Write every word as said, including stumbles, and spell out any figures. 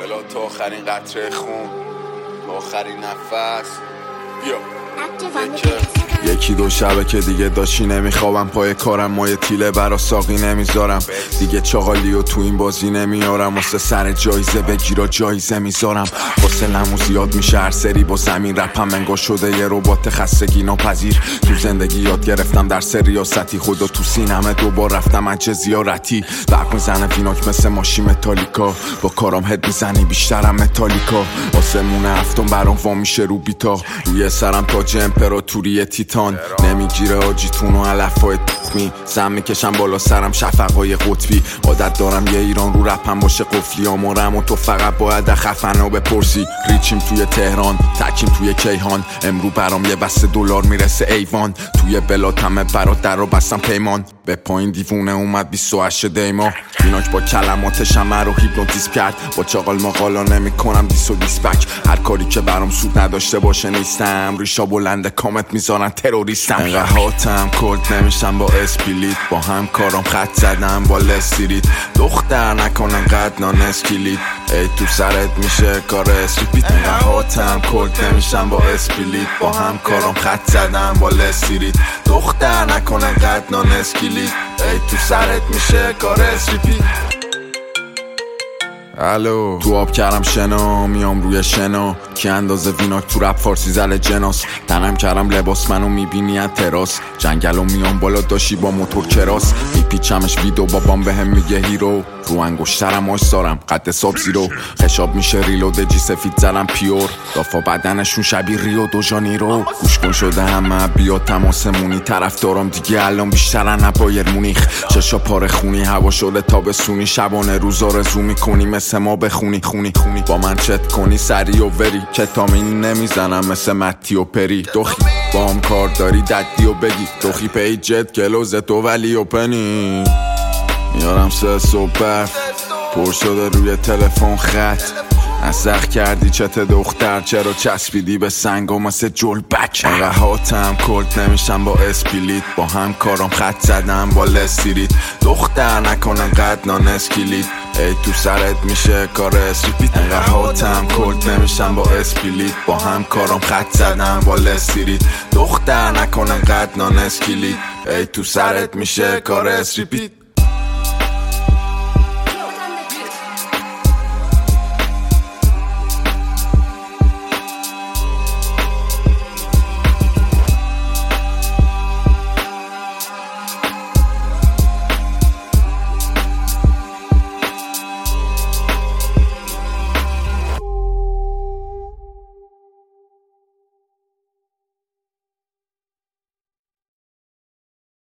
بلا تا آخرین قطره خون، تا آخرین نفس. بیا یکی دو شبه که دیگه داشتی نمیخوابم، پای کارم مایه تیله برا ساقی نمیذارم، دیگه چاقالی و تو این بازی نمیارم، واسه سر جایزه بگیرا جایزه میذارم، واسه لمو زیاد میشه هر سری با زمین، رپم منگاه شده یه ربات خستگی ناپذیر، تو زندگی یاد گرفتم در ریاستی، خدا تو سینمه دوبار رفتم اجه زیارتی، برق میزنه ویناک مثل ماشی متالیکا، با کارام هد میزنی بیشترم متالیکا، آسمون هفتم برام وا میشه رو بیتا، روی سرم تاج امپراتوری تیتان، نمیگیره آجیتون و علفای تخمی، زم میکشم بالا سرم شفقای قطبی، عادت دارم یه ایران رو رپم باشه قفلی آمارم و تو فقط باید خفنا بپرسی، ریچیم توی تهران تکیم توی کیهان، امرو برام یه بسته دلار میرسه ایوان، توی بلاتمه برات در رو بستم پیمان، به پایین دیوونه اومد بیست و هشت دیما، ایناک با کلماتش همه رو هیپنوتیزم کرد، با چاقال مقالا نمی کنم دیس و دیسپک، هر کاری که برام سود نداشته باشه نیستم، ریشا بلنده کامت میذارن تروریستم، انقدر هاتم کلت نمیشم با اسپلیت، با هم کارام خط زدم با لستریت، دختر نکنن قد نان اسکلیت، ای تو سرت میشه کار اسریپیت، انقدر هاتم کلت نمیشم با اسپلیت، با هم کارام خط زدم با لستریت، دختر نکنن قد نان اسکلیت، ای تو سرت میشه کار اسریپیت. الو تو آب کردم شنا، میام روی شنا، که اندازه ویناک تو رپ فارسی زل جناس، تنم کردم لباس منو میبینی از تراس، جنگلو میام بالا داشی با موتور کراس، میپیچمش ویدو بابام بهم میگه هیرو، رو انگشترم آش دارم قد ساب زیرو، خشاب میشه ریلود جی سفید زلم پیور، دافا بدنشون شبیه ریو دو جانیرو، گوش کن شده همه بیا تماسمونی، طرف دارم دیگه الان بیشترن نبایر مونیخ، چشا پاره خونی هوا شده تابستونی، شبانه روزا رزو میکنی مثل ما بخونی خونی خونی، با من چت کنی سری و وری، کتامین نمیزنم مثل متی و پری، دوخی با هم کار داری ددی و بگی، دوخی پیجت گلوز تو ولی و پنی، میارم سه صبح برف پر شده روی تلفن خط، نسخ کردی چت دختر چرا چسبیدی به سنگ و مثل جل بک، انقدر هاتم کلت نمیشم با اسپلیت، با هم کارام خط زدم با لستریت، دختر نکنن قد نان اسکلیت، ای تو سرت میشه کار اسریپیت، انقدر هاتم کلت نمیشم با اسپلیت، با هم کارام خط زدم با لستریت، دختر نکنن قد نان اسکلیت، ای تو سرت میشه کار اسریپیت.